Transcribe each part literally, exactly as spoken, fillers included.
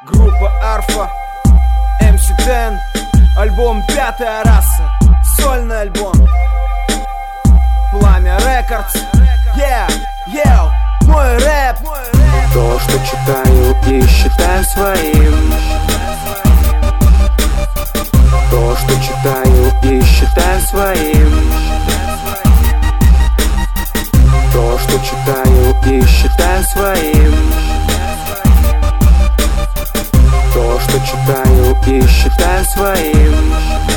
Группа Арфа, эм си десять, альбом «Пятая раса», сольный альбом, Пламя Рекордс, yeah, yeah, мой рэп. То, что читаю и считаю своим, то, что читаю и считаю своим, то, что читаю и считаю своим, то, что читаю и считаю своим.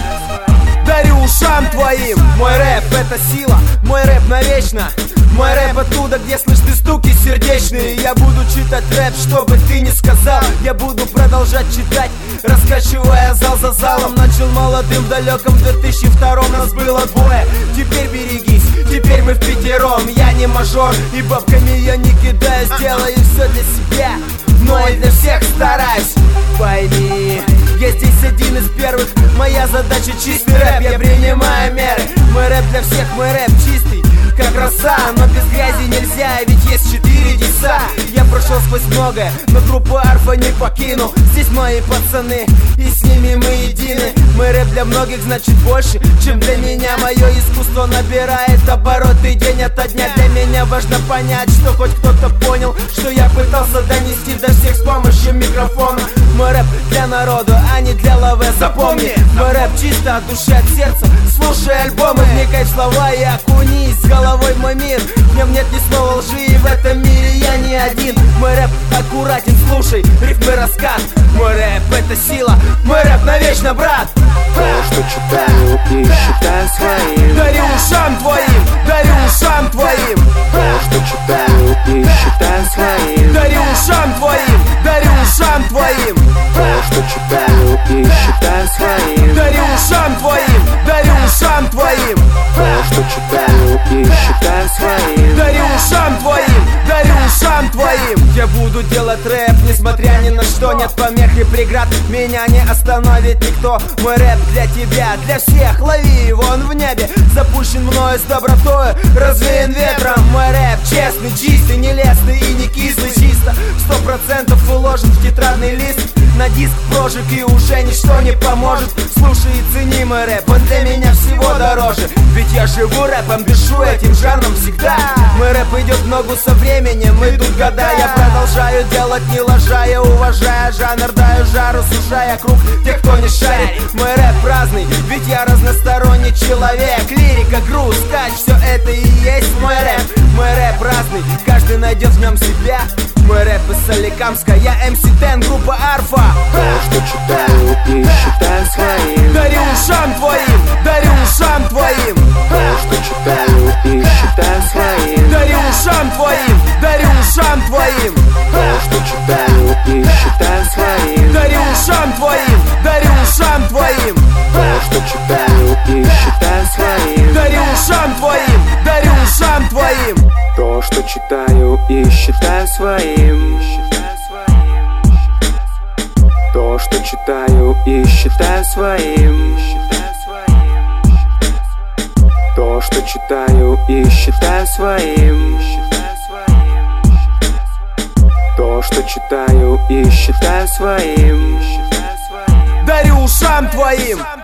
Дарю ушам твоим. Мой рэп — это сила, мой рэп навечно. Мой рэп оттуда, где слышны стуки сердечные. Я буду читать рэп, что бы ты ни сказал. Я буду продолжать читать, раскачивая зал за залом. Начал молодым в далеком две тысячи втором, нас было двое. Теперь берегись, теперь мы впятером. Я не мажор, и бабками я не кидаюсь. Делаю все для себя, но и для всех стараюсь. Пойми, я здесь один из первых. Моя задача чистый рэп, я принимаю меры. Мой рэп для всех, мой рэп чистый, как роса. Но без грязи нельзя, ведь есть четыре деса. Я прошел сквозь многое, но группу Арфа не покину. Здесь мои пацаны, и с ними мы едины. Мой рэп для многих значит больше, чем для меня. Мое искусство набирает обороты день ото дня. Для меня важно понять, что хоть кто-то понял, что я пытался донести до всех с помощью микрофона. Мой рэп для народа, а не для лавэ. Запомни, мой рэп чисто от души, от сердца. Слушай альбомы, вникай в слова и окунись с головой в мой мир. В нем нет ни слова лжи, и в этом мире я не один. Мой рэп аккуратен, слушай, рифмы раскат. Мой рэп — это сила, мой рэп навечно, брат. То, что читаю и считаю своим, дарю ушам твоим, дарю ушам твоим. то, что читаю и считаю своим, дарю ушам твоим, дарю ушам твоим. то, что читаю и считаю своим, дарю ушам твоим, дарю ушам твоим. то, что читаю и считаю своим, дарю ушам твоим, дарю ушам твоим. Я буду делать рэп, несмотря ни на что. Нет помех и преград, меня не остановит никто. Мой рэп для тебя, для всех, лови его, он в небе. Запущен мною с добротой, развеян ветром. Мой рэп честный, чистый, не лесный и не кислый. Чисто, сто процентов уложен в тетрадный лист. На диск прожиг, и уже ничто не поможет. Слушай и цени мой рэп, он для меня всего дороже. Ведь я живу рэпом, дышу этим жанром всегда. Мой рэп идет в ногу со временем, идут года. Я продолжаю делать, не лажая, уважая жанр. Даю жару, сужая круг тех, кто не шарит. Мой рэп праздный, ведь я разносторонний человек. Лирика, груз, скач, все это и есть мой рэп. Мой рэп разный, каждый найдет в нем себя. Мой рэп из Соликамска, я эм си десять, группа Арфа. то, что читаю и считаю своим, дарю ушам твоим, дарю ушам твоим. то, что читаю и считаю своим, дарю ушам твоим, дарю ушам твоим. то, что читаю и считаю своим, дарю ушам твоим, дарю ушам твоим. то, что читаю и считаю своим, дарю ушам твоим, дарю ушам твоим. то, что читаю и считаю своим, то, что читаю и считаю своим, то, что читаю и считаю своим, то, что читаю и считаю своим, дарю ушам твоим.